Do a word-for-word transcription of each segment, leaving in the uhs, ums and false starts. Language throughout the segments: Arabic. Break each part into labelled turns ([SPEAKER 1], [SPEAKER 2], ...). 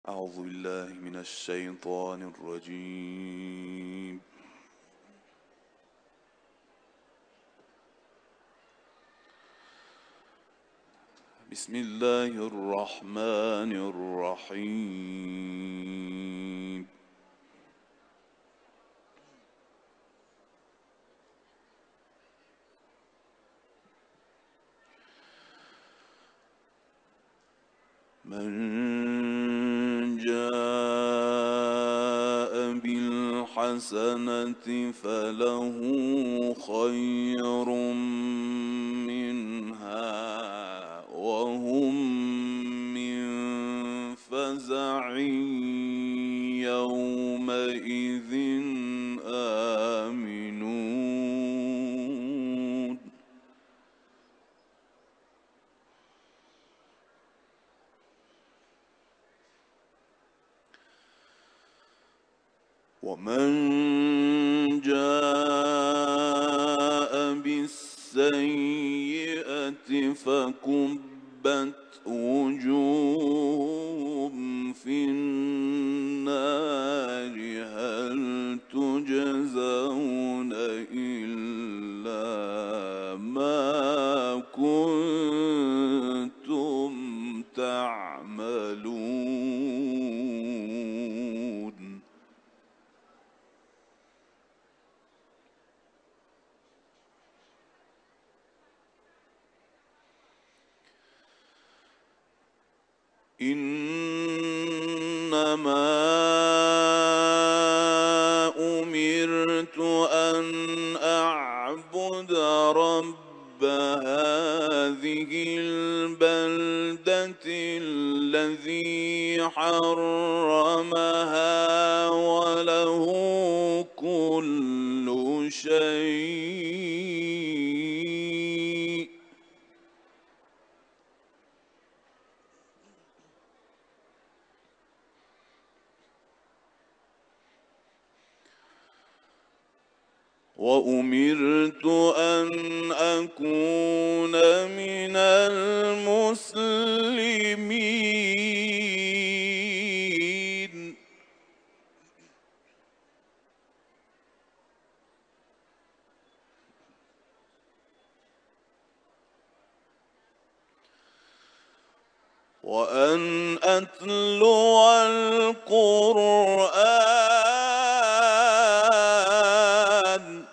[SPEAKER 1] أعوذ بالله من الشيطان الرجيم. بسم الله الرحمن الرحيم. من جاء بالحسنة فله خير منها وهم من فزع يومئذ آمنون. ومن جاء بالسيئة فكبت وجوههم في النار هل تجزون إلا ما كنتم تعملون. إنما أمرت أن أعبد رب هذه البلدة الذي حرمها وله كل شيء وأمرت أن أكون من المسلمين. وأن أتلو القرآن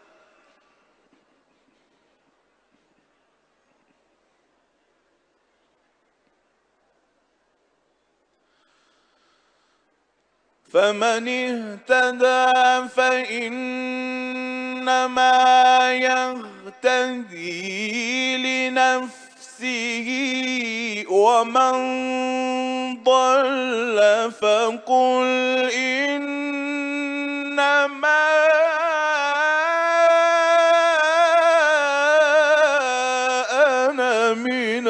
[SPEAKER 1] فمن اهتدى فإنما يهتدي لنفسه ومن ضل فقل إنما أنا من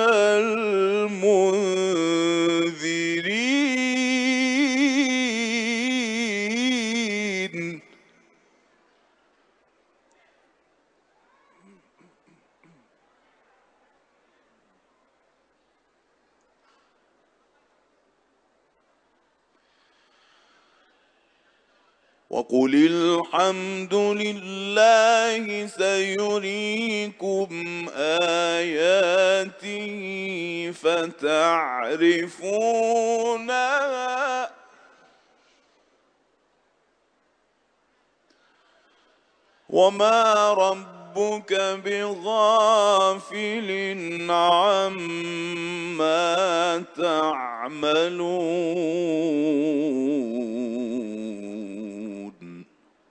[SPEAKER 1] المنذرين. وقل الحمد لله سيريكم آياته فتعرفونها وما ربك بغافل عما تعملون.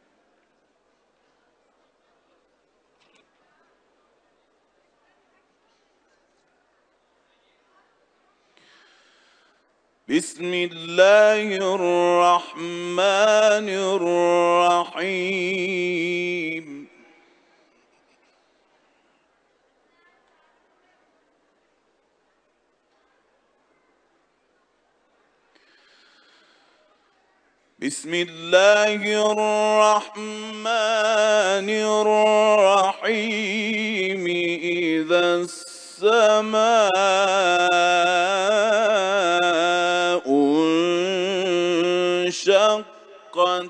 [SPEAKER 1] بسم الله الرحمن الرحيم. بسم الله الرحمن الرحيم. إذا السماء انشقت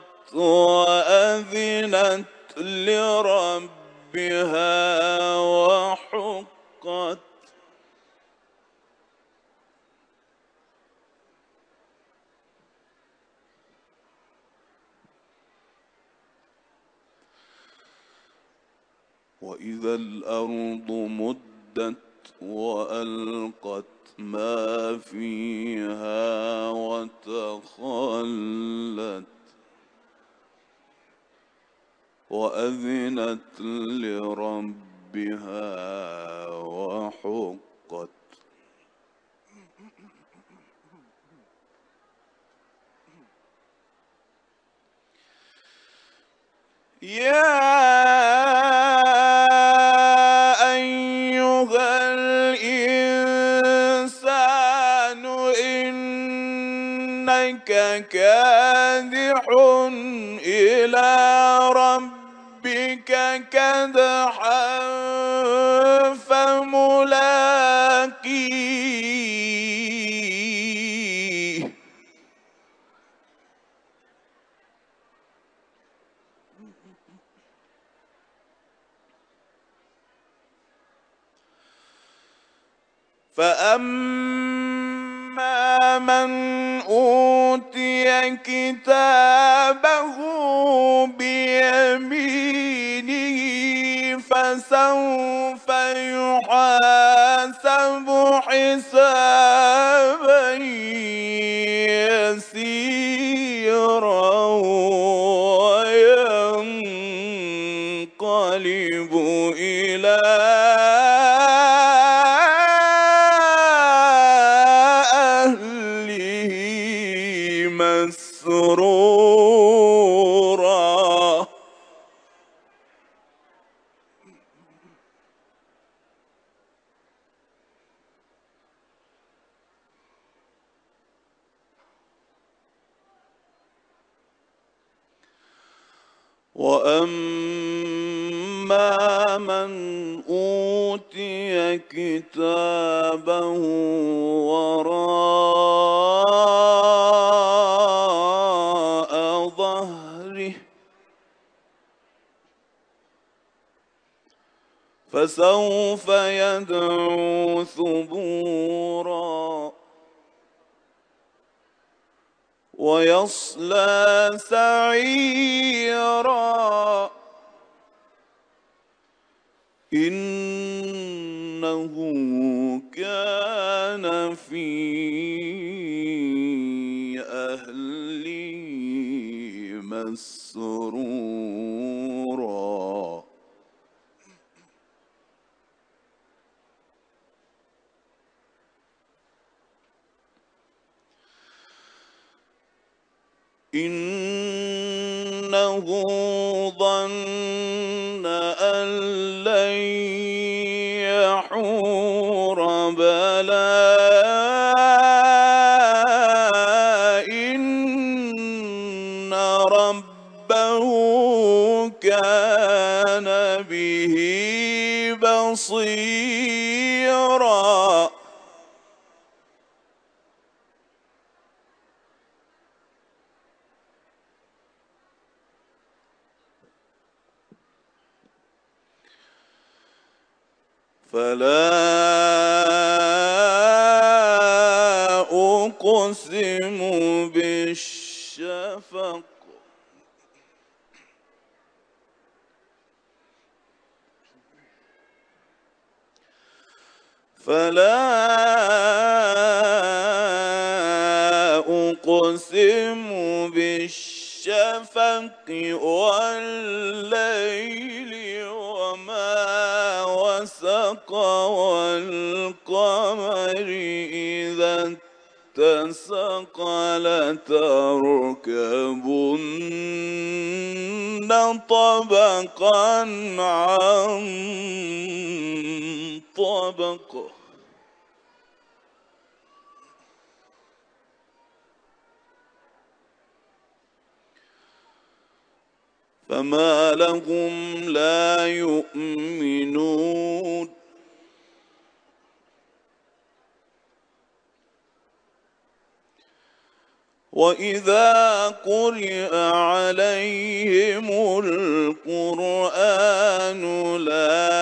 [SPEAKER 1] وأذنت لربها وحقت وإذا الأرض مدت وألقت ما فيها وتخلت وأذنت لربها وحقت يا أيها الإنسان إنك كادح إلى ربك كدحا فملاقيه فأما من أوتي كتابه بيمينه فسوف يحاسب حسابا يسيرا وينقلب إلى مسرورا وأما من أوتي كتابه وراء ظهره فسوف يدعو ثبورا ويصلى سعيرا إنه كان في أهله مسرورا إنه ظن أن لن يحور بلى إن ربه كان به بصيرا فلا أقسم بالشفق فلا أقسم بالشفق والليل وما وسق والقمر إذا اتسق لتركبن طبقا عن طبق فما لهم لا يؤمنون وإذا قرئ عليهم القرآن لا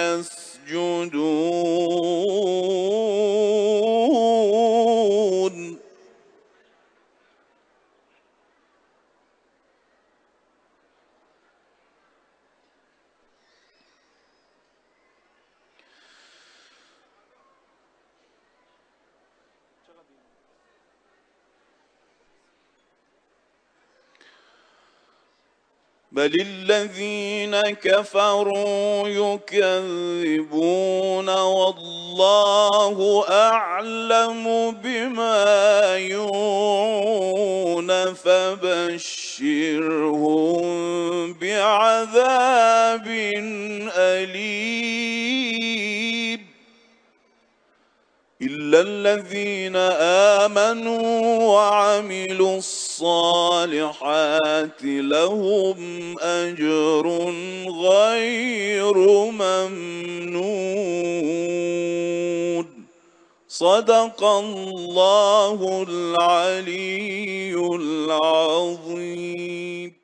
[SPEAKER 1] يسجدون بل الذين كفروا يكذبون والله أعلم بما يوعون فبشرهم بعذاب أليم إلا الذين آمنوا وعملوا الصالحات لهم أجر غير ممنون صدق الله العلي العظيم.